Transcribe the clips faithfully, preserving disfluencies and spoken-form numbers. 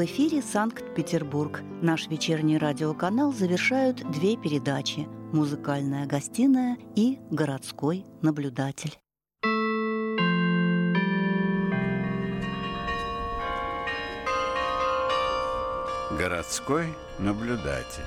В эфире Санкт-Петербург. Наш вечерний радиоканал завершают две передачи «Музыкальная гостиная» и «Городской наблюдатель». Городской наблюдатель.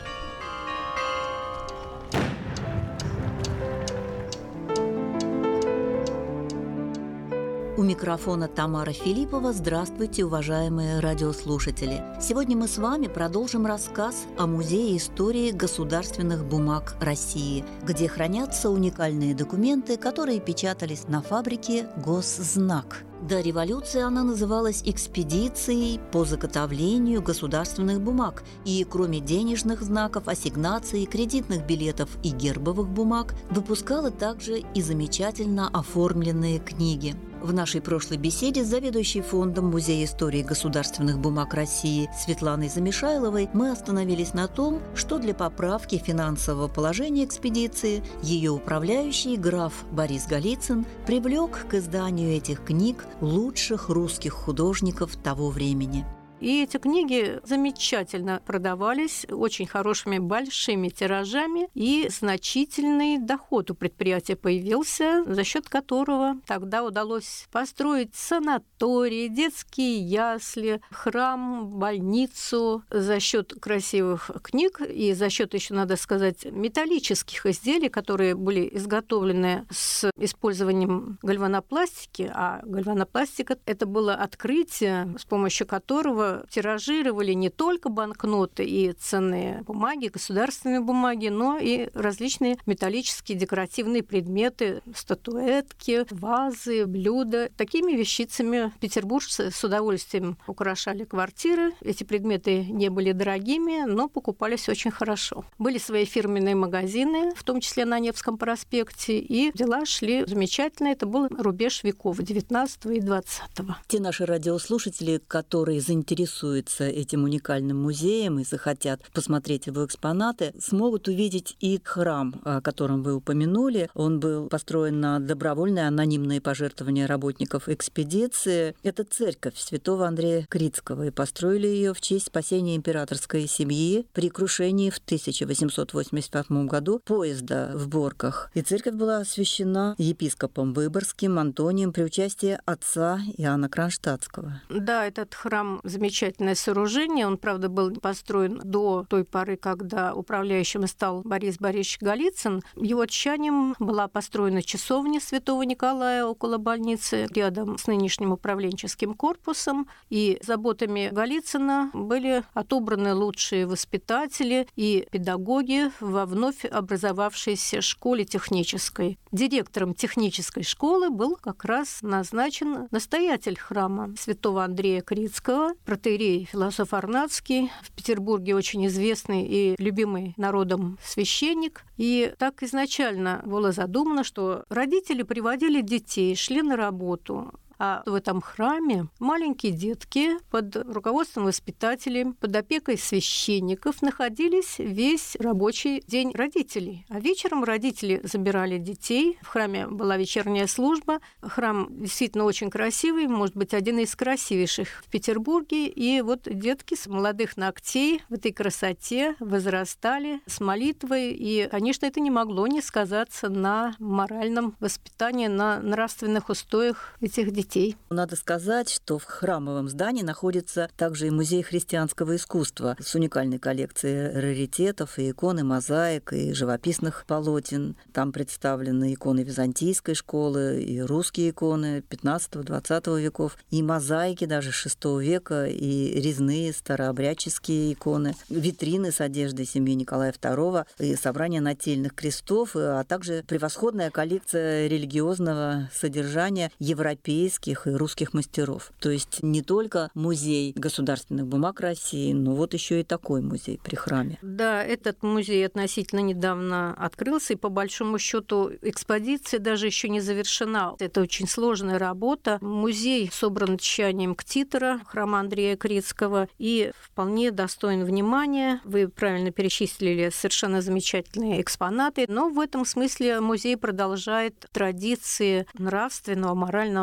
У микрофона Тамара Филиппова. Здравствуйте, уважаемые радиослушатели. Сегодня мы с вами продолжим рассказ о Музее истории государственных бумаг России, где хранятся уникальные документы, которые печатались на фабрике «Госзнак». До революции она называлась экспедицией по заготовлению государственных бумаг, и кроме денежных знаков, ассигнаций, кредитных билетов и гербовых бумаг выпускала также и замечательно оформленные книги. В нашей прошлой беседе с заведующей фондом Музея истории государственных бумаг России Светланой Замешайловой мы остановились на том, что для поправки финансового положения экспедиции ее управляющий граф Борис Голицын привлек к изданию этих книг лучших русских художников того времени. И эти книги замечательно продавались, очень хорошими большими тиражами, и значительный доход у предприятия появился, за счет которого тогда удалось построить санатории, детские ясли, храм, больницу. За счет красивых книг и за счет, еще надо сказать, металлических изделий, которые были изготовлены с использованием гальванопластики, а гальванопластика – это было открытие, с помощью которого тиражировали не только банкноты и ценные бумаги, государственные бумаги, но и различные металлические декоративные предметы, статуэтки, вазы, блюда. Такими вещицами петербуржцы с удовольствием украшали квартиры. Эти предметы не были дорогими, но покупались очень хорошо. Были свои фирменные магазины, в том числе на Невском проспекте, и дела шли замечательно. Это был рубеж веков девятнадцатого и двадцатого. Те наши радиослушатели, которые заинтересованы интересуются этим уникальным музеем и захотят посмотреть его экспонаты, смогут увидеть и храм, о котором вы упомянули. Он был построен на добровольные анонимные пожертвования работников экспедиции. Это церковь святого Андрея Критского, и построили ее в честь спасения императорской семьи при крушении в тысяча восемьсот восемьдесят восьмом году поезда в Борках. И церковь была освящена епископом Выборгским Антонием при участии отца Иоанна Кронштадтского. Да, этот храм замечательный. Замечательное сооружение. Он, правда, был построен до той поры, когда управляющим стал Борис Борисович Голицын. Его тщанием была построена часовня Святого Николая около больницы, рядом с нынешним управленческим корпусом. И заботами Голицына были отобраны лучшие воспитатели и педагоги во вновь образовавшейся школе технической. Директором технической школы был как раз назначен настоятель храма святого Андрея Критского, протоиерей Философ Арнатский, в Петербурге очень известный и любимый народом священник. И так изначально было задумано, что родители приводили детей, шли на работу. А в этом храме маленькие детки под руководством воспитателей, под опекой священников находились весь рабочий день родителей. А вечером родители забирали детей. В храме была вечерняя служба. Храм действительно очень красивый, может быть, один из красивейших в Петербурге. И вот детки с молодых ногтей в этой красоте возрастали с молитвой. И, конечно, это не могло не сказаться на моральном воспитании, на нравственных устоях этих детей. Надо сказать, что в храмовом здании находится также и музей христианского искусства с уникальной коллекцией раритетов, и икон, и мозаик, и живописных полотен. Там представлены иконы византийской школы, и русские иконы пятнадцатого-двадцатого веков, и мозаики даже шестого века, и резные старообрядческие иконы, витрины с одеждой семьи Николая второго, и собрание нательных крестов, а также превосходная коллекция религиозного содержания европейских и русских мастеров. То есть не только музей государственных бумаг России, но вот еще и такой музей при храме. Да, этот музей относительно недавно открылся, и по большому счету экспозиция даже еще не завершена. Это очень сложная работа. Музей собран тщанием ктитора храма Андрея Критского и вполне достоин внимания. Вы правильно перечислили совершенно замечательные экспонаты, но в этом смысле музей продолжает традиции нравственного, морального воспитания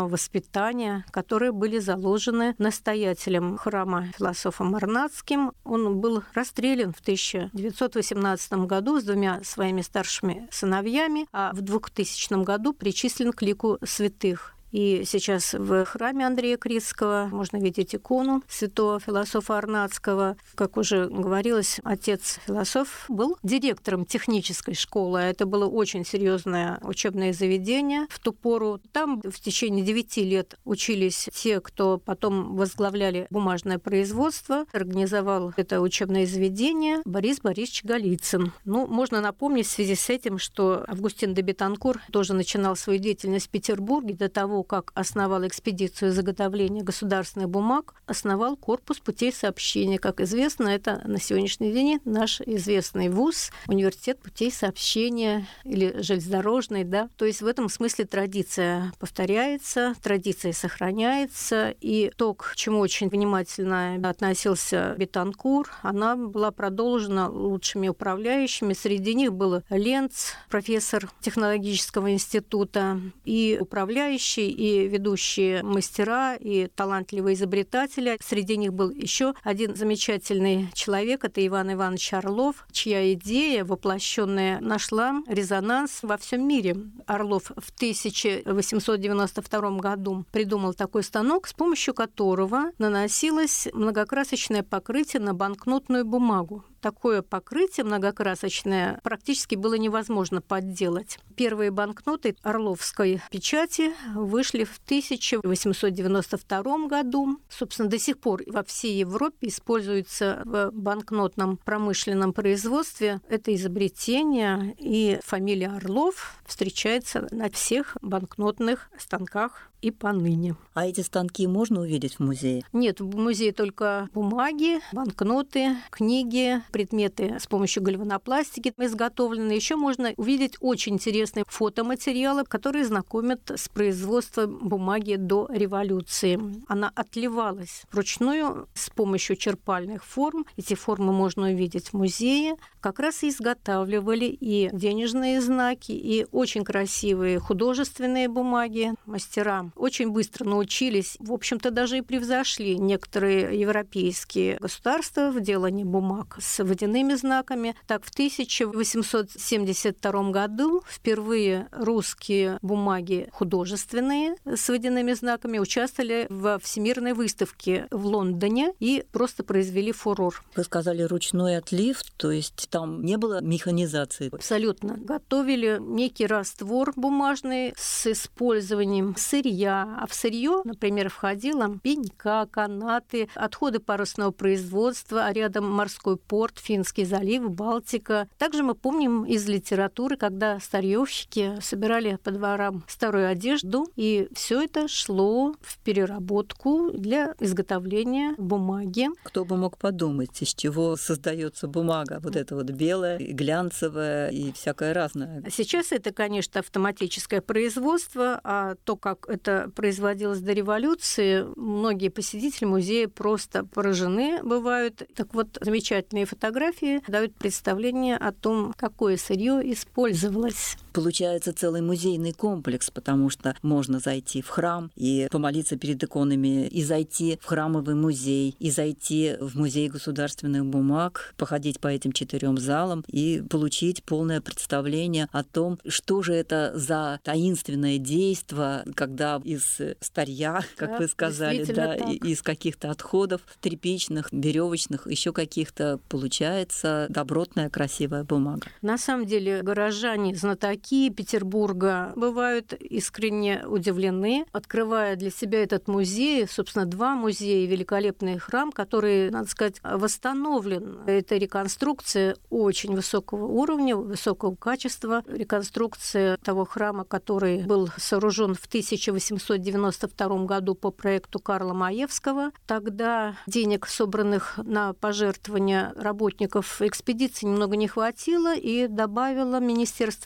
питания, которые были заложены настоятелем храма философом Арнатским. Он был расстрелян в тысяча девятьсот восемнадцатом году с двумя своими старшими сыновьями, а в двухтысячном году причислен к лику святых. И сейчас в храме Андрея Критского можно видеть икону святого философа Арнатского. Как уже говорилось, отец-философ был директором технической школы. Это было очень серьезное учебное заведение в ту пору. Там в течение девяти лет учились те, кто потом возглавляли бумажное производство. Организовал это учебное заведение Борис Борисович Голицын. Ну, можно напомнить в связи с этим, что Августин де Бетанкур тоже начинал свою деятельность в Петербурге до того, как основал экспедицию заготовления государственных бумаг, основал корпус путей сообщения. Как известно, это на сегодняшний день наш известный вуз, университет путей сообщения или железнодорожный. Да? То есть в этом смысле традиция повторяется, традиция сохраняется. И то, к чему очень внимательно относился Бетанкур, она была продолжена лучшими управляющими. Среди них был Ленц, профессор технологического института, и управляющий, и ведущие мастера, и талантливые изобретатели. Среди них был еще один замечательный человек, это Иван Иванович Орлов, чья идея, воплощенная, нашла резонанс во всем мире. Орлов в тысяча восемьсот девяносто втором году придумал такой станок, с помощью которого наносилось многокрасочное покрытие на банкнотную бумагу. Такое покрытие многокрасочное практически было невозможно подделать. Первые банкноты орловской печати вышли в тысяча восемьсот девяносто втором году. Собственно, до сих пор во всей Европе используется в банкнотном промышленном производстве это изобретение, и фамилия Орлов встречается на всех банкнотных станках и поныне. А эти станки можно увидеть в музее? Нет, в музее только бумаги, банкноты, книги, предметы с помощью гальванопластики изготовлены. Еще можно увидеть очень интересные фотоматериалы, которые знакомят с производством бумаги до революции. Она отливалась вручную с помощью черпальных форм. Эти формы можно увидеть в музее. Как раз и изготавливали и денежные знаки, и очень красивые художественные бумаги. Мастера очень быстро научились, в общем-то, даже и превзошли некоторые европейские государства в делании бумаг с водяными знаками. Так, в тысяча восемьсот семьдесят втором году впервые русские бумаги художественные с водяными знаками участвовали во Всемирной выставке в Лондоне и просто произвели фурор. Вы сказали ручной отлив, то есть там не было механизации? Абсолютно. Готовили некий раствор бумажный с использованием сырья, а в сырье, например, входило пенька, канаты, отходы парусного производства, а рядом морской порт, Финский залив, Балтика. Также мы помним из литературы, когда старьевщики собирали по дворам старую одежду, и все это шло в переработку для изготовления бумаги. Кто бы мог подумать, из чего создается бумага, вот эта вот белая, глянцевая и всякое разное. Сейчас это, конечно, автоматическое производство, а то, как это производилось до революции, многие посетители музея просто поражены бывают. Так вот, замечательные фотографии дают представление о том, какое сырье использовалось. Получается целый музейный комплекс, потому что можно зайти в храм и помолиться перед иконами, и зайти в храмовый музей, и зайти в музей государственных бумаг, походить по этим четырем залам и получить полное представление о том, что же это за таинственное действо, когда из старья, как да, вы сказали, да, из каких-то отходов тряпичных, веревочных, еще каких-то получается добротная, красивая бумага. На самом деле горожане, знатоки Петербурга бывают искренне удивлены, открывая для себя этот музей, собственно, два музея, великолепный храм, который, надо сказать, восстановлен. Это реконструкция очень высокого уровня, высокого качества. Реконструкция того храма, который был сооружен в тысяча восемьсот девяносто втором году по проекту Карла Маевского. Тогда денег, собранных на пожертвования работников экспедиции, немного не хватило, и добавило Министерство финансов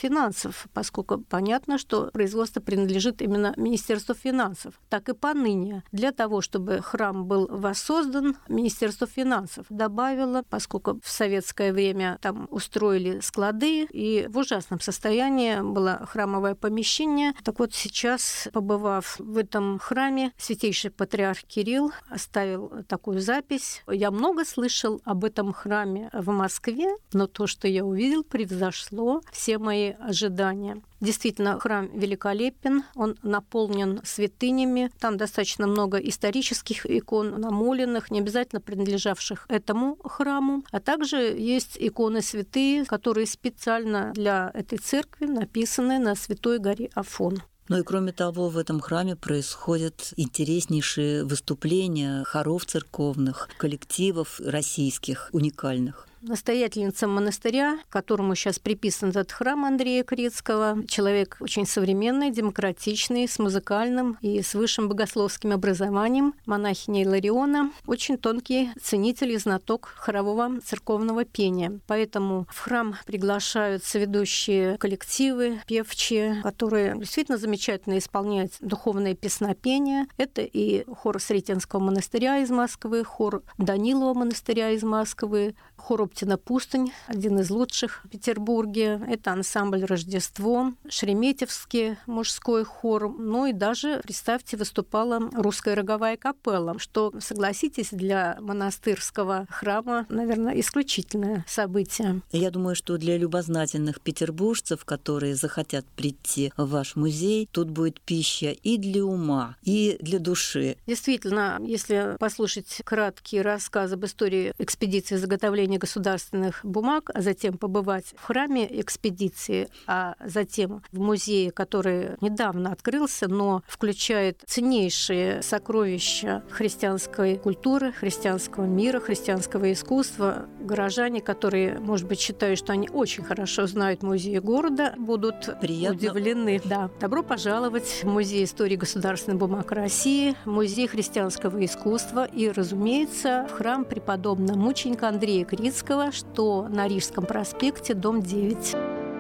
финансов, поскольку понятно, что производство принадлежит именно Министерству финансов. Так и поныне. Для того, чтобы храм был воссоздан, Министерство финансов добавило, поскольку в советское время там устроили склады, и в ужасном состоянии было храмовое помещение. Так вот сейчас, побывав в этом храме, святейший патриарх Кирилл оставил такую запись. Я много слышал об этом храме в Москве, но то, что я увидел, превзошло все мои ожидания. Действительно, храм великолепен, он наполнен святынями. Там достаточно много исторических икон, намоленных, не обязательно принадлежавших этому храму. А также есть иконы святые, которые специально для этой церкви написаны на Святой горе Афон. Ну и кроме того, в этом храме происходят интереснейшие выступления хоров церковных, коллективов российских, уникальных. Настоятельница монастыря, которому сейчас приписан этот храм Андрея Крицкого, человек очень современный, демократичный, с музыкальным и с высшим богословским образованием, монахиня Илариона, очень тонкий ценитель и знаток хорового церковного пения. Поэтому в храм приглашаются ведущие коллективы, певчие, которые действительно замечательно исполняют духовное песнопение. Это и хор Сретенского монастыря из Москвы, хор Данилова монастыря из Москвы, хор Оптина Пустынь, один из лучших в Петербурге. Это ансамбль «Рождество», Шереметьевский мужской хор. Ну и даже, представьте, выступала русская роговая капелла, что, согласитесь, для монастырского храма, наверное, исключительное событие. Я думаю, что для любознательных петербуржцев, которые захотят прийти в ваш музей, тут будет пища и для ума, и для души. Действительно, если послушать краткий рассказ об истории экспедиции заготовления государственных бумаг, а затем побывать в храме экспедиции, а затем в музее, который недавно открылся, но включает ценнейшие сокровища христианской культуры, христианского мира, христианского искусства. Горожане, которые, может быть, считают, что они очень хорошо знают музеи города, будут Приятно. удивлены. Да. Добро пожаловать в Музей истории государственных бумаг России, Музей христианского искусства и, разумеется, в храм преподобного мученика Андрея Крицкого, что на Рижском проспекте, дом девять.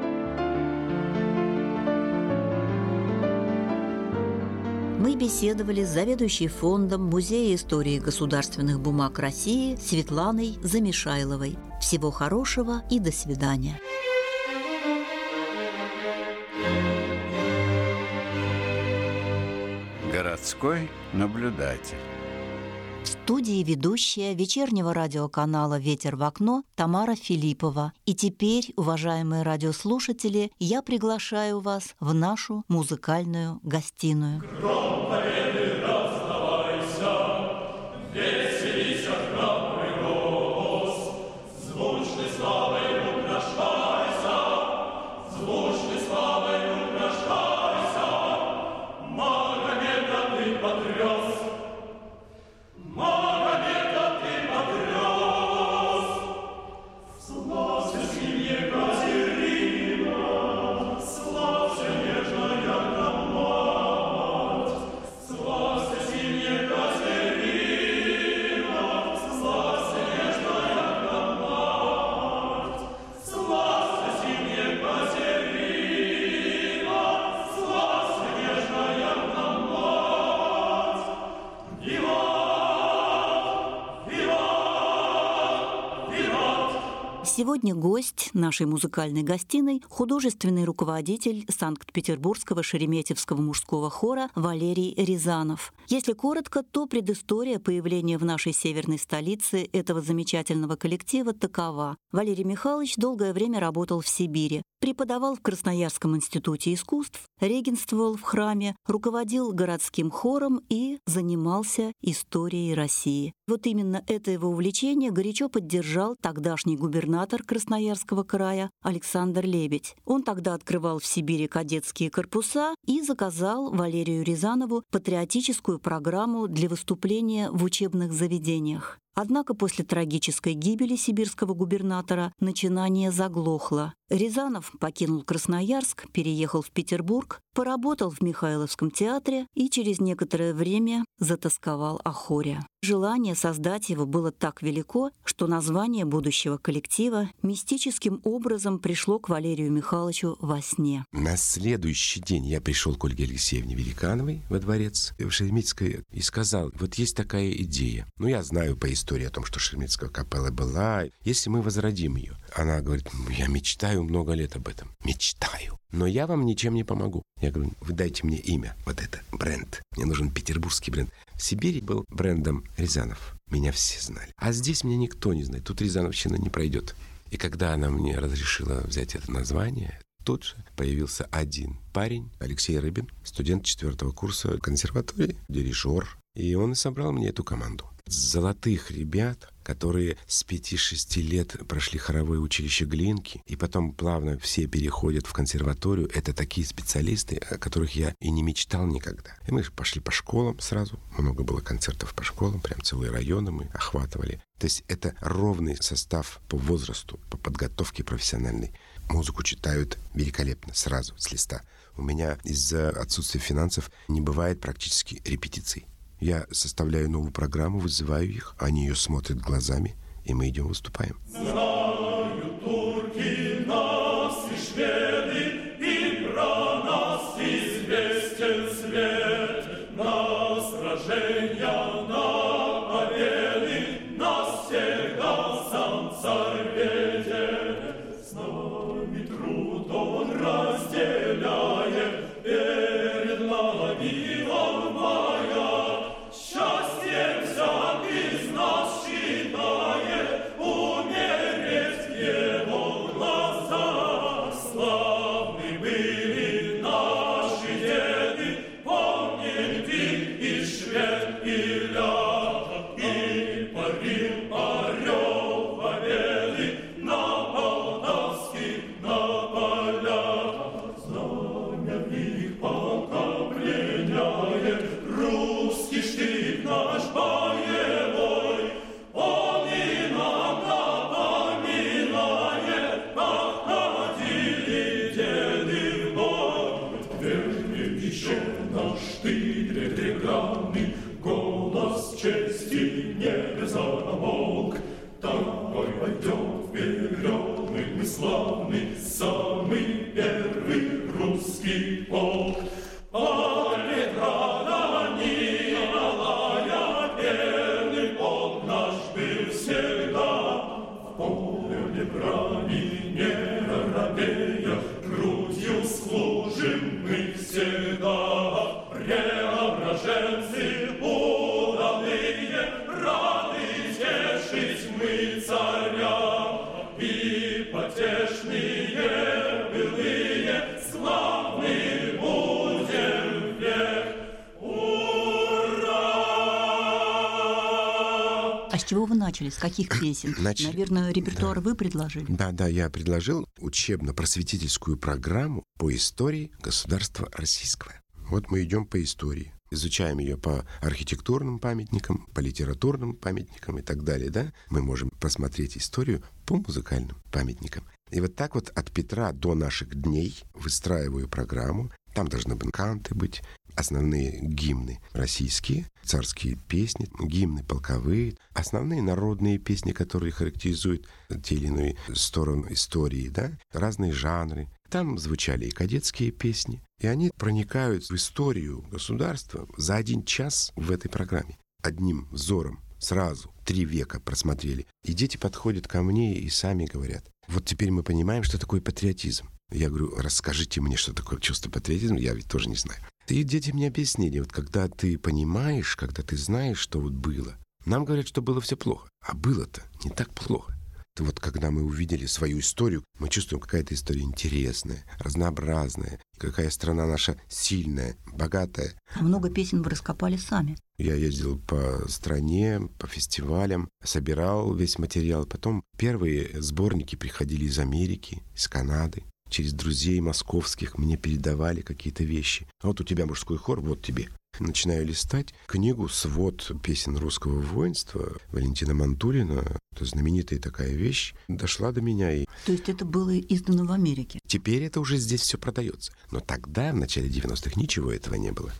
Мы беседовали с заведующей фондом Музея истории государственных бумаг России Светланой Замешайловой. Всего хорошего и до свидания. Городской наблюдатель. В студии ведущая вечернего радиоканала «Ветер в окно» Тамара Филиппова. И теперь, уважаемые радиослушатели, я приглашаю вас в нашу музыкальную гостиную. Сегодня гость нашей музыкальной гостиной – художественный руководитель Санкт-Петербургского Шереметьевского мужского хора Валерий Рязанов. Если коротко, то предыстория появления в нашей северной столице этого замечательного коллектива такова. Валерий Михайлович долгое время работал в Сибири, преподавал в Красноярском институте искусств, регенствовал в храме, руководил городским хором и занимался историей России. Вот именно это его увлечение горячо поддержал тогдашний губернатор Красноярского края Александр Лебедь. Он тогда открывал в Сибири кадетские корпуса и заказал Валерию Рязанову патриотическую программу для выступления в учебных заведениях. Однако после трагической гибели сибирского губернатора начинание заглохло. Рязанов покинул Красноярск, переехал в Петербург, поработал в Михайловском театре и через некоторое время затосковал о хоре. Желание создать его было так велико, что название будущего коллектива мистическим образом пришло к Валерию Михайловичу во сне. На следующий день я пришел к Ольге Алексеевне Великановой во дворец в Шереметьевской и сказал, вот есть такая идея. Ну, я знаю по истории о том, что Шереметьевская капелла была. Если мы возродим ее. Она говорит, я мечтаю много лет об этом. Мечтаю. Но я вам ничем не помогу. Я говорю, вы дайте мне имя, вот это, бренд. Мне нужен петербургский бренд. В Сибири был брендом Рязанов. Меня все знали. А здесь меня никто не знает. Тут Рязановщина не пройдет. И когда она мне разрешила взять это название, тут же появился один парень, Алексей Рыбин, студент четвертого курса консерватории, дирижер. И он и собрал мне эту команду. Золотых ребят, которые с пяти-шести лет прошли хоровое училище Глинки, и потом плавно все переходят в консерваторию. Это такие специалисты, о которых я и не мечтал никогда. И мы пошли по школам сразу. Много было концертов по школам, прям целые районы мы охватывали. То есть это ровный состав по возрасту, по подготовке профессиональной. Музыку читают великолепно, сразу, с листа. У меня из-за отсутствия финансов не бывает практически репетиций. Я составляю новую программу, вызываю их, они ее смотрят глазами, и мы идем выступаем. Знают турки нас и шведы, и про нас известен свет. На сражения, на победы, нас всегда сам царь ведет. С нами труд он разделяет, перед Малавилом моя. А с чего вы начали? С каких песен? Начали. Наверное, репертуар да. вы предложили? Да, да, я предложил учебно-просветительскую программу по истории государства российского. Вот мы идем по истории, изучаем ее по архитектурным памятникам, по литературным памятникам и так далее, да? Мы можем посмотреть историю по музыкальным памятникам. И вот так вот от Петра до наших дней выстраиваю программу. Там должны быть канты быть, основные гимны российские, царские песни, гимны полковые, основные народные песни, которые характеризуют те или иные сторону истории, да? Разные жанры. Там звучали и кадетские песни, и они проникают в историю государства за один час в этой программе. Одним взором сразу три века просмотрели. И дети подходят ко мне и сами говорят, вот теперь мы понимаем, что такое патриотизм. Я говорю, расскажите мне, что такое чувство патриотизма, я ведь тоже не знаю. И дети мне объяснили, вот когда ты понимаешь, когда ты знаешь, что вот было. Нам говорят, что было все плохо, а было-то не так плохо. И вот когда мы увидели свою историю, мы чувствуем, какая-то история интересная, разнообразная, какая страна наша сильная, богатая. А много песен вы раскопали сами. Я ездил по стране, по фестивалям, собирал весь материал. Потом первые сборники приходили из Америки, из Канады. Через друзей московских мне передавали какие-то вещи. А вот у тебя мужской хор, вот тебе. начинаю листать книгу «Свод песен русского воинства» Валентина Мантурина. Это знаменитая такая вещь. Дошла до меня. И... То есть это было издано в Америке? Теперь это уже здесь все продается. Но тогда, в начале девяностых, ничего этого не было.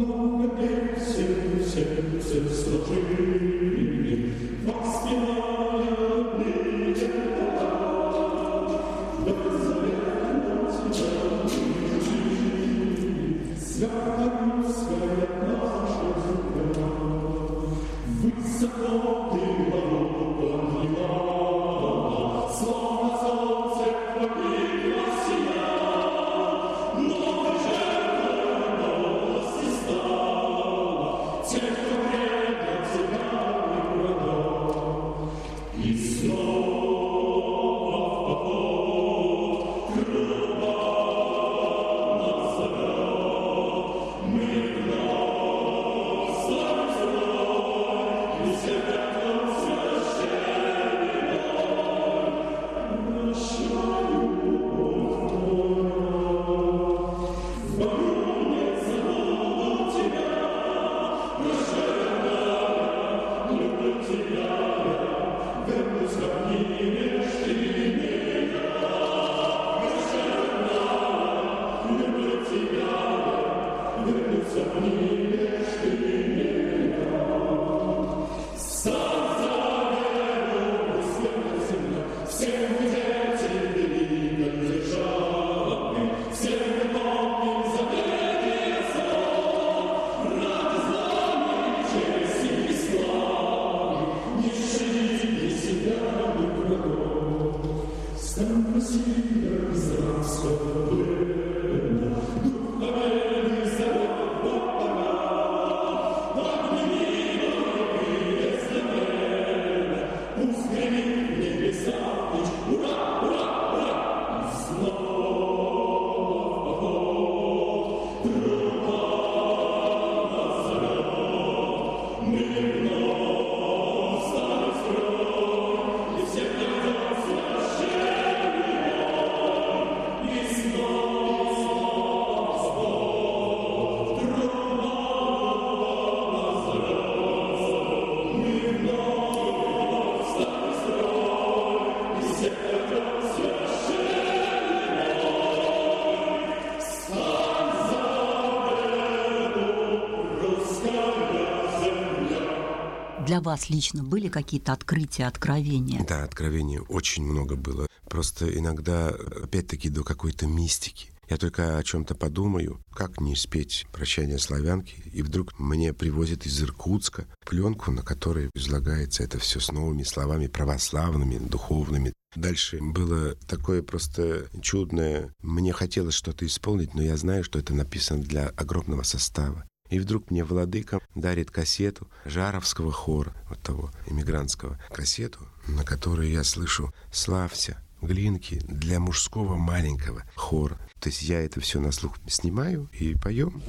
Для вас лично были какие-то открытия, откровения? Да, откровений очень много было. Просто иногда, опять-таки, до какой-то мистики. Я только о чем-то подумаю, как не спеть «Прощание славянки», и вдруг мне привозят из Иркутска пленку, на которой излагается это все с новыми словами православными, духовными. Дальше было такое просто чудное. Мне хотелось что-то исполнить, но я знаю, что это написано для огромного состава. И вдруг мне владыка дарит кассету Жаровского хора, вот того эмигрантского, кассету, на которой я слышу «Славься, Глинки» для мужского маленького хора. То есть я это все на слух снимаю и поем.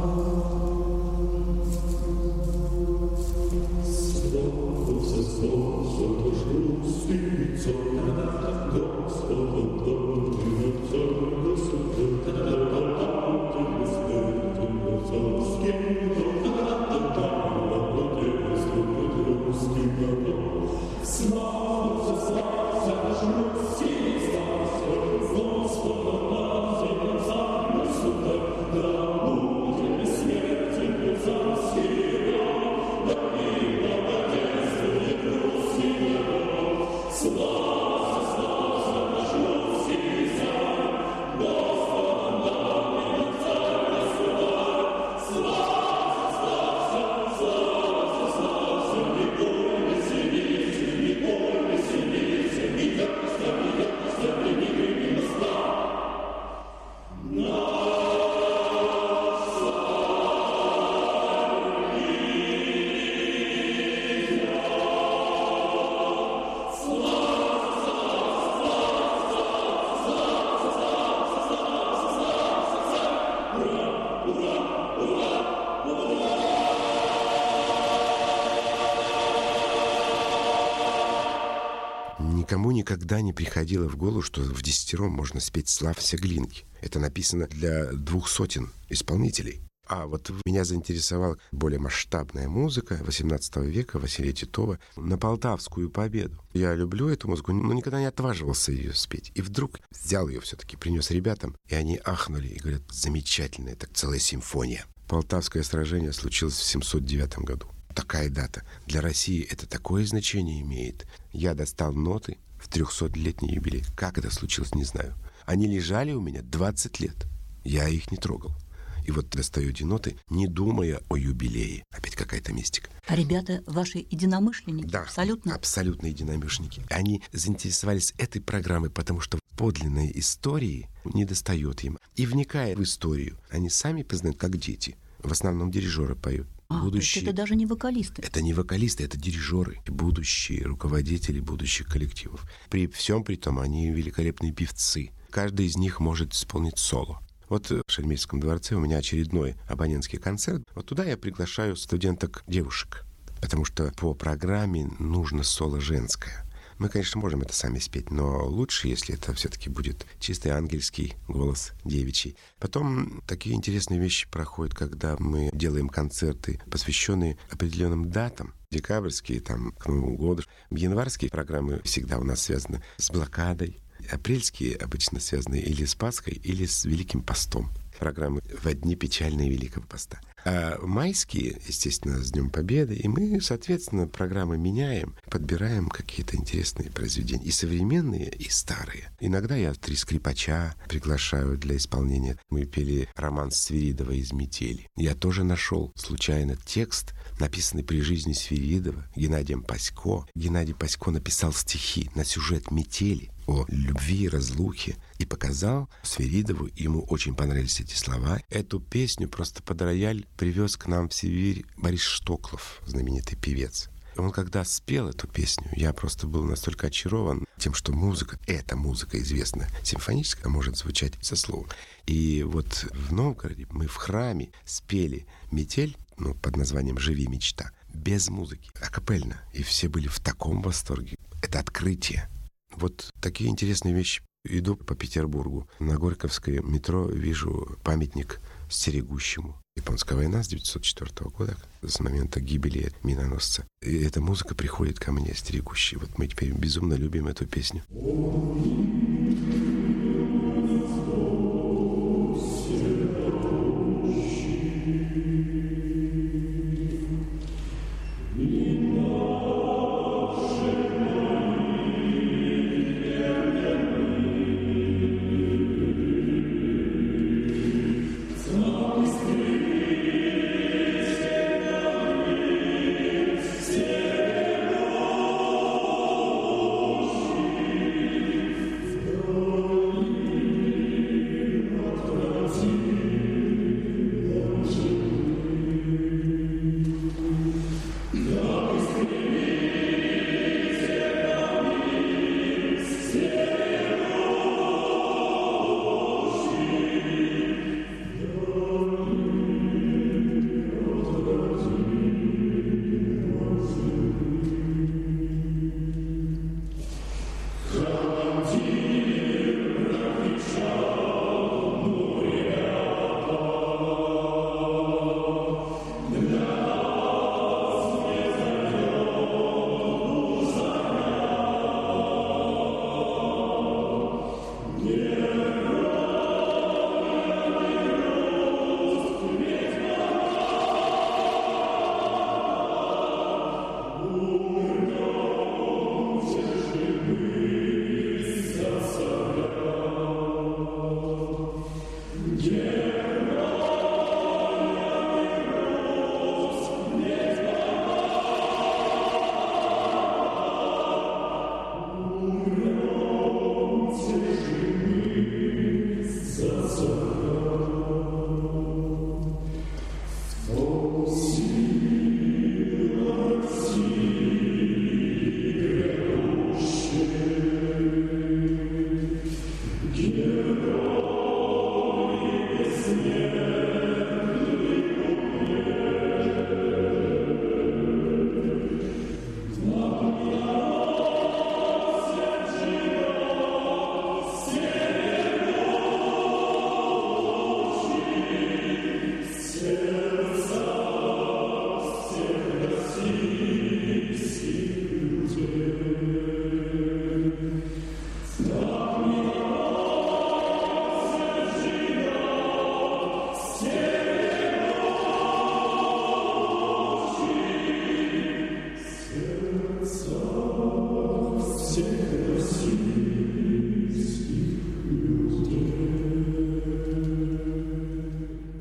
Никому никогда не приходило в голову, что в десятером можно спеть «Славься, Глинки». Это написано для двух сотен исполнителей. А вот меня заинтересовала более масштабная музыка восемнадцатого века Василия Титова на Полтавскую победу. Я люблю эту музыку, но никогда не отваживался ее спеть. И вдруг взял ее все-таки, принес ребятам, и они ахнули и говорят: замечательная, так целая симфония. Полтавское сражение случилось в семьсот девятом году. Такая дата. Для России это такое значение имеет. Я достал ноты в трехсотлетний юбилей. Как это случилось, не знаю. Они лежали у меня двадцать лет. Я их не трогал. И вот достаю эти ноты, не думая о юбилее. Опять какая-то мистика. А ребята ваши единомышленники? Да, абсолютно? абсолютно единомышленники. Они заинтересовались этой программой, потому что подлинной истории недостает им. И вникая в историю, они сами познают, как дети. В основном дирижеры поют. А, будущие... это даже не вокалисты. Это не вокалисты, это дирижеры, будущие руководители будущих коллективов. При всем при том, они великолепные певцы. Каждый из них может исполнить соло. Вот в Шереметьевском дворце у меня очередной абонентский концерт. Вот туда я приглашаю студенток-девушек, потому что по программе нужно соло женское. Мы, конечно, можем это сами спеть, но лучше, если это все-таки будет чистый ангельский голос девичий. Потом такие интересные вещи проходят, когда мы делаем концерты, посвященные определенным датам. Декабрьские, там, к Новому году. Январские программы всегда у нас связаны с блокадой. Апрельские обычно связаны или с Пасхой, или с Великим постом. Программы в дни печальные Великого поста. А майские, естественно, с Днем Победы. И мы, соответственно, программы меняем, подбираем какие-то интересные произведения. И современные, и старые. Иногда я три скрипача приглашаю для исполнения. Мы пели роман Свиридова из «Метели». Я тоже нашел случайно текст, написанный при жизни Свиридова Геннадием Пасько. Геннадий Пасько написал стихи на сюжет «Метели», о любви, разлухе, и показал Свиридову. Ему очень понравились эти слова. Эту песню просто под рояль привез к нам в Сибирь Борис Штоклов, знаменитый певец. Он когда спел эту песню, я просто был настолько очарован тем, что музыка, эта музыка известна, симфоническая, может звучать со словом. И вот в Новгороде мы в храме спели «Метель», ну, под названием «Живи, мечта», без музыки, акапельно. И все были в таком восторге. Это открытие. Вот такие интересные вещи. Иду по Петербургу. На Горьковское метро вижу памятник стерегущему. Японская война с девятьсот четвёртого года, с момента гибели миноносца. И эта музыка приходит ко мне, стерегущий. Вот мы теперь безумно любим эту песню. Oh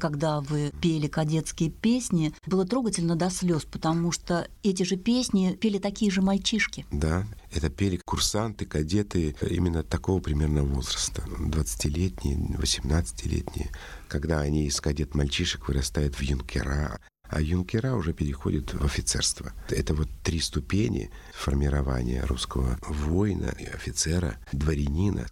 когда вы пели кадетские песни, было трогательно до слез, потому что эти же песни пели такие же мальчишки. Да, это пели курсанты, кадеты именно такого примерно возраста, двадцатилетние, восемнадцатилетние, когда они из кадет-мальчишек вырастают в юнкера, а юнкера уже переходят в офицерство. Это вот три ступени формирования русского воина, офицера, дворянина.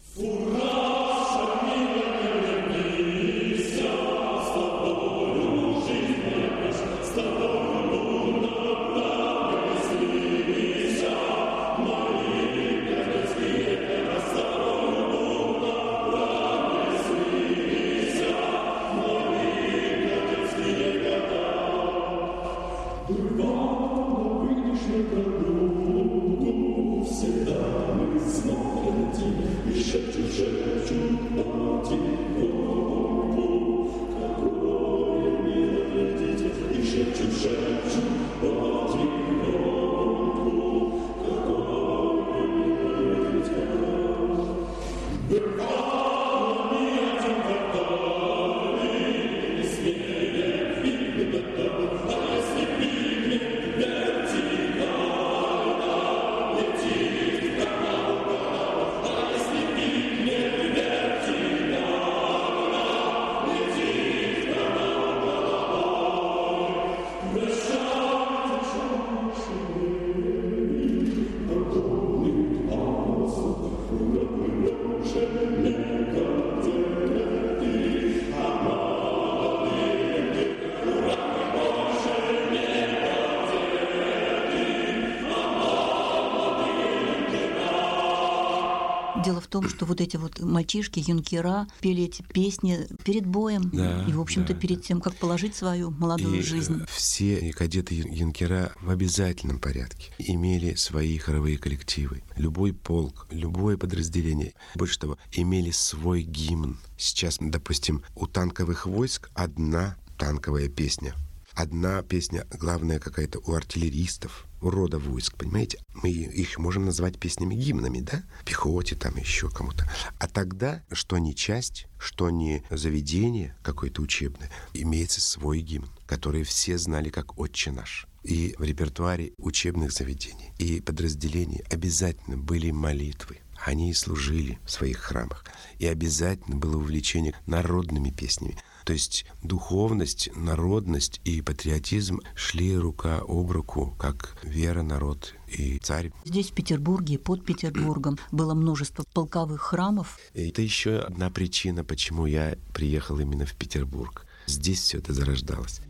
Дело в том, что вот эти вот мальчишки, юнкера, пели эти песни перед боем, да, и, в общем-то, да, перед да. тем, как положить свою молодую и жизнь. Все кадеты-юнкера в обязательном порядке имели свои хоровые коллективы. Любой полк, любое подразделение, больше того, имели свой гимн. Сейчас, допустим, у танковых войск одна танковая песня. Одна песня, главная какая-то у артиллеристов, у рода войск, понимаете? Мы их можем назвать песнями-гимнами, да? Пехоте, там еще кому-то. А тогда, что ни часть, что ни заведение какое-то учебное, имеется свой гимн, который все знали как «Отче наш». И в репертуаре учебных заведений и подразделений обязательно были молитвы. Они служили в своих храмах. И обязательно было увлечение народными песнями. То есть духовность, народность и патриотизм шли рука об руку, как вера, народ и царь. Здесь, в Петербурге, под Петербургом, было множество полковых храмов. И это еще одна причина, почему я приехал именно в Петербург. Здесь все это зарождалось.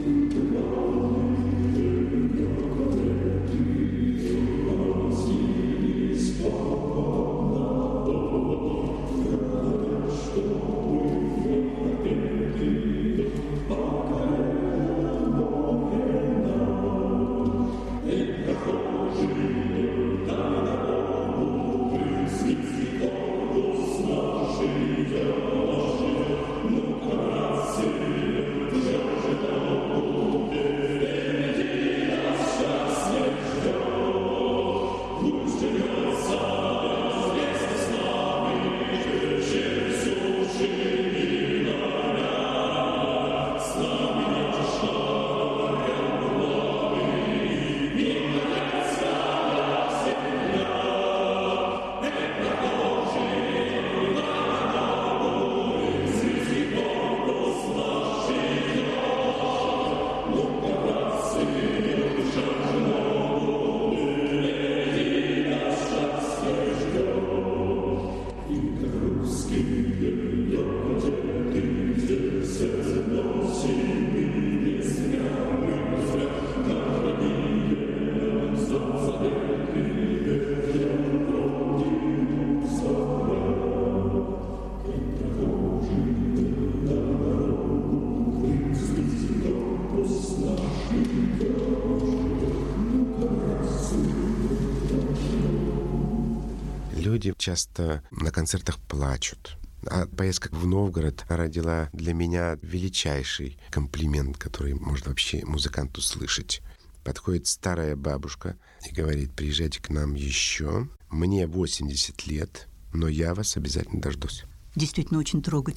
Люди часто на концертах плачут. А поездка в Новгород родила для меня величайший комплимент, который может вообще музыкант услышать. Подходит старая бабушка и говорит: приезжайте к нам еще. Мне восемьдесят лет, но я вас обязательно дождусь. Действительно очень трогательно.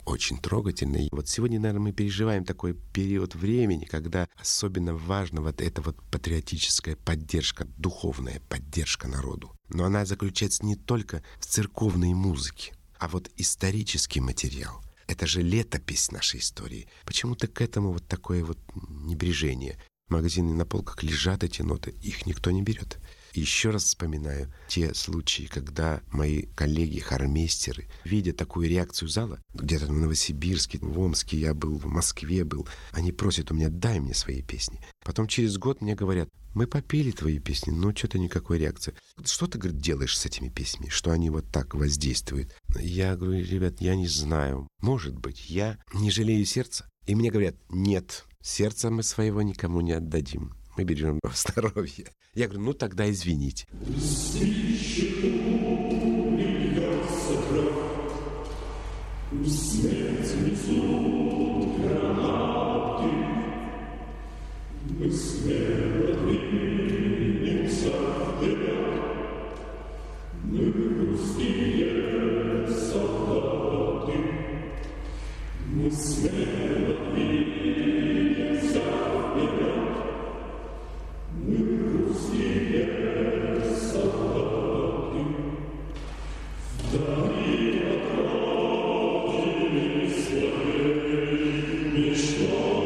очень трогательно. И вот сегодня, наверное, мы переживаем такой период времени, когда особенно важна вот эта вот патриотическая поддержка, духовная поддержка народу. Но она заключается не только в церковной музыке, а вот исторический материал. Это же летопись нашей истории. Почему-то к этому вот такое вот небрежение. Магазины на полках лежат эти ноты, их никто не берет. И еще раз вспоминаю те случаи, когда мои коллеги, хормейстеры, видя такую реакцию зала, где-то в Новосибирске, в Омске я был, в Москве был, они просят у меня: дай мне свои песни. Потом через год мне говорят: мы попели твои песни, но что-то никакой реакции. Что ты, говорит, делаешь с этими песнями, что они вот так воздействуют? Я говорю: ребят, я не знаю. Может быть, я не жалею сердца. И мне говорят: нет, сердца мы своего никому не отдадим. Мы берем здоровье. Я говорю: ну тогда извините. Мы смело двинемся вперед, мы русские солдаты. Мы смело двинемся вперед, мы русские солдаты. Вдали от родины своей мечтой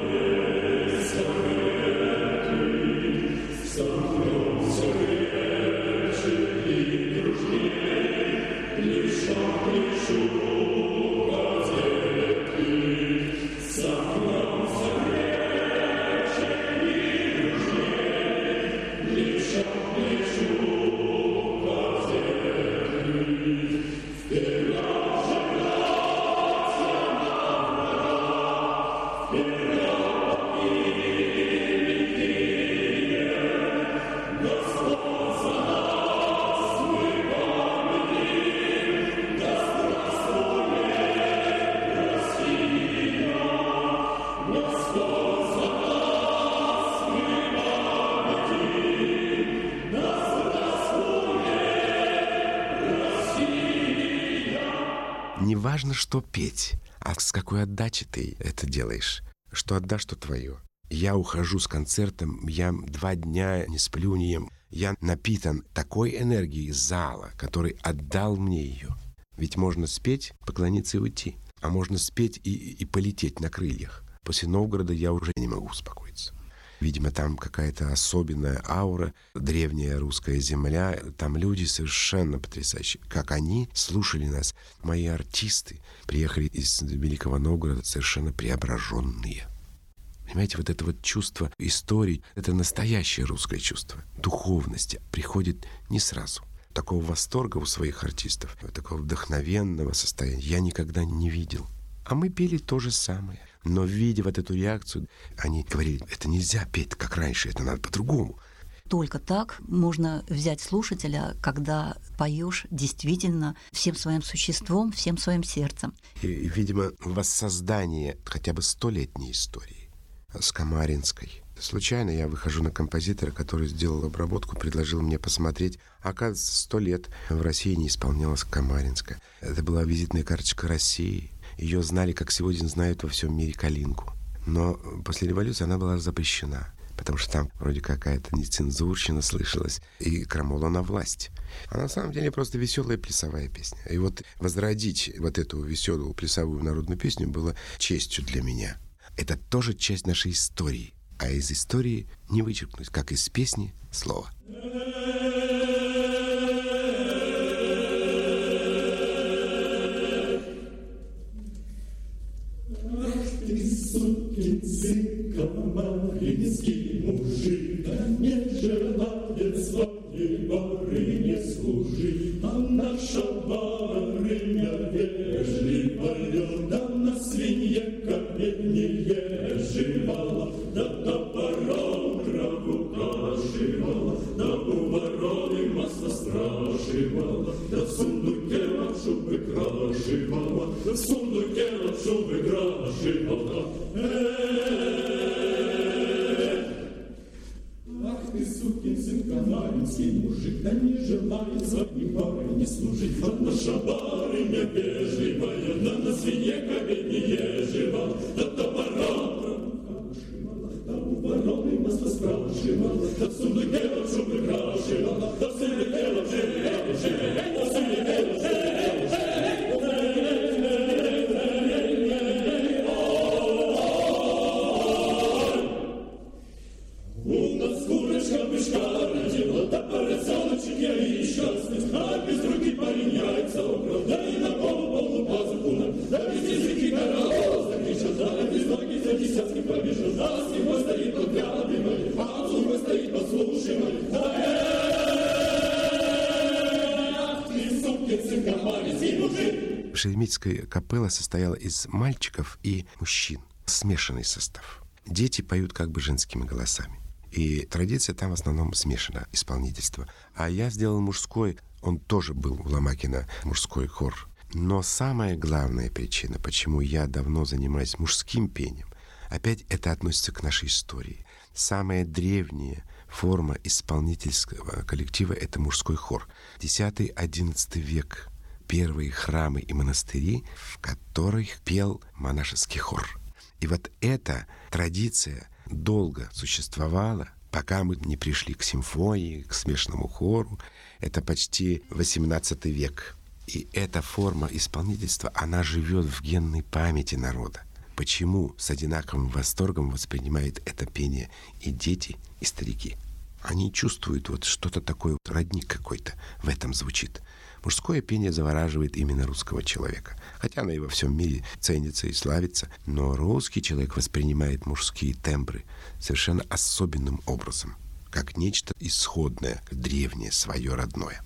Не важно, что петь, а с какой отдачей ты это делаешь. Что отдашь, что твое. Я ухожу с концертом, я два дня не сплю, не ем. Я напитан такой энергией зала, который отдал мне ее. Ведь можно спеть, поклониться и уйти. А можно спеть и, и полететь на крыльях. После Новгорода я уже не могу успокоиться. Видимо, там какая-то особенная аура, древняя русская земля. Там люди совершенно потрясающие. Как они слушали нас. Мои артисты приехали из Великого Новгорода совершенно преображенные. Понимаете, вот это вот чувство истории, это настоящее русское чувство. Духовности приходит не сразу. Такого восторга у своих артистов, такого вдохновенного состояния я никогда не видел. А мы пели то же самое. Но, видя вот эту реакцию, они говорили: это нельзя петь, как раньше, это надо по-другому. Только так можно взять слушателя, когда поешь действительно всем своим существом, всем своим сердцем. И, и видимо, воссоздание хотя бы столетней истории с Камаринской. Случайно я выхожу на композитора, который сделал обработку, предложил мне посмотреть. Оказывается, сто лет в России не исполнялась Камаринская. Это была визитная карточка России. Ее знали, как сегодня знают во всем мире Калинку. Но после революции она была запрещена, потому что там вроде какая-то нецензурщина слышалась, и крамола на власть. А на самом деле просто веселая плясовая песня. И вот возродить вот эту веселую плясовую народную песню было честью для меня. Это тоже часть нашей истории. А из истории не вычеркнуть, как из песни, слово. Сукин сын камаринский мужик, а не желает своей барыне служить. А наша барыня вежливая, да на свинье каменье жевала, да топором траву кашивала, да у вороны масло страживала, да в сундуке лапшу выкрашивала, да в сундуке лапшу выкрашивала. Ах ты, сукин сын Камаринский, барынский мужик, да не желает своей барыне служить. А наша барыня вежливая, да на свинье ковенье жива, да топором промахашивала, да у вороны масло спрашивала, да сундукелом шубы крашивала, да сундукелом жив, жив, да сундукелом жив, жив. У нас курочка мышка родила, да поросеночек я и счастлив, а без руки парень яйца украл, да и на голову полную пазуху нам, да без языки корова закричал, да без ноги за десятки побежал, да с него стоит подглядывай, а с другой стоит послушивай, да эх, ты сукин сын комарицкий мужик. Шереметьевская капелла состояла из мальчиков и мужчин, смешанный состав. Дети поют как бы женскими голосами. И традиция там в основном смешана, исполнительство. А я сделал мужской, он тоже был у Ломакина, мужской хор. Но самая главная причина, почему я давно занимаюсь мужским пением, опять это относится к нашей истории. Самая древняя форма исполнительского коллектива — это мужской хор. десятый-одиннадцатый век. Первые храмы и монастыри, в которых пел монашеский хор. И вот эта традиция долго существовала, пока мы не пришли к симфонии, к смешанному хору. Это почти восемнадцатый век. И эта форма исполнительства, она живет в генной памяти народа. Почему с одинаковым восторгом воспринимают это пение и дети, и старики? Они чувствуют вот что-то такое, родник какой-то в этом звучит. Мужское пение завораживает именно русского человека. Хотя оно и во всем мире ценится и славится, но русский человек воспринимает мужские тембры совершенно особенным образом, как нечто исходное, древнее, свое родное.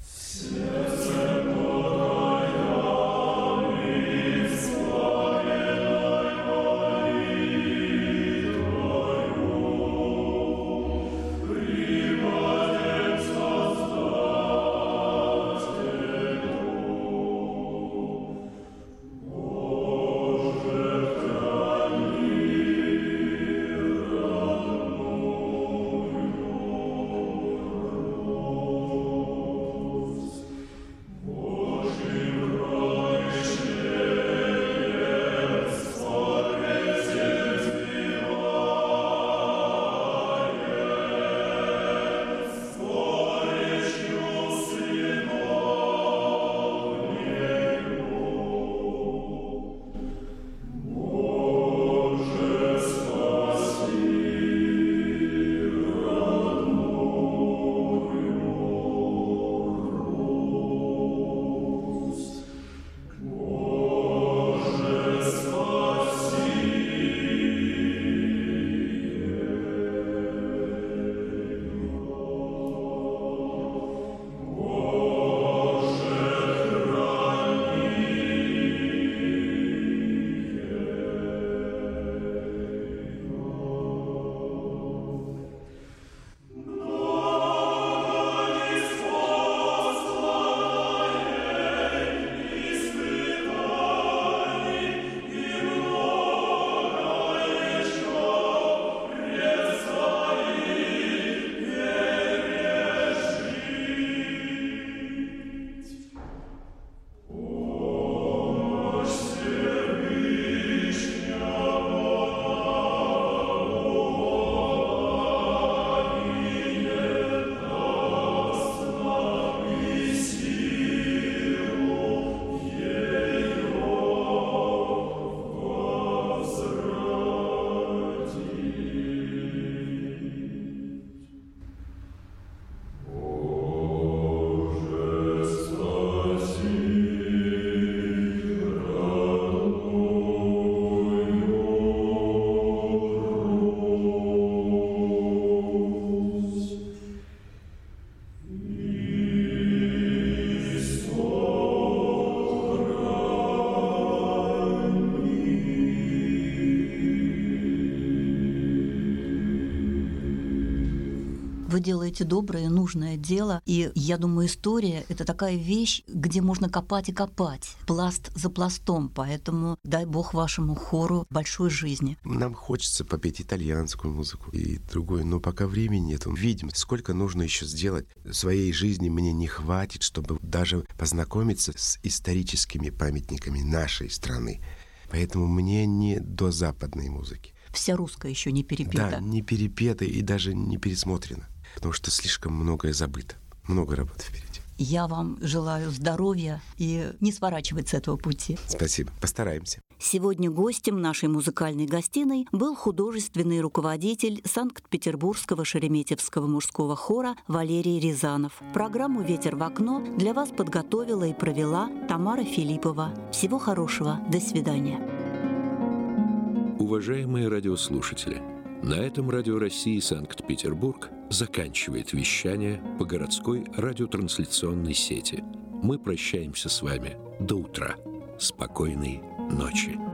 Вы делаете доброе, нужное дело, и я думаю, история — это такая вещь, где можно копать и копать, пласт за пластом, поэтому дай бог вашему хору большой жизни. Нам хочется попеть итальянскую музыку и другую, но пока времени нет. Видим, сколько нужно еще сделать. В своей жизни мне не хватит, чтобы даже познакомиться с историческими памятниками нашей страны. Поэтому мне не до западной музыки. Вся русская еще не перепета. Да, не перепета и даже не пересмотрена. Потому что слишком многое забыто. Много работы впереди. Я вам желаю здоровья и не сворачивать с этого пути. Спасибо. Постараемся. Сегодня гостем нашей музыкальной гостиной был художественный руководитель Санкт-Петербургского Шереметьевского мужского хора Валерий Рязанов. Программу «Ветер в окно» для вас подготовила и провела Тамара Филиппова. Всего хорошего. До свидания. Уважаемые радиослушатели, на этом Радио России Санкт-Петербург заканчивает вещание по городской радиотрансляционной сети. Мы прощаемся с вами до утра. Спокойной ночи.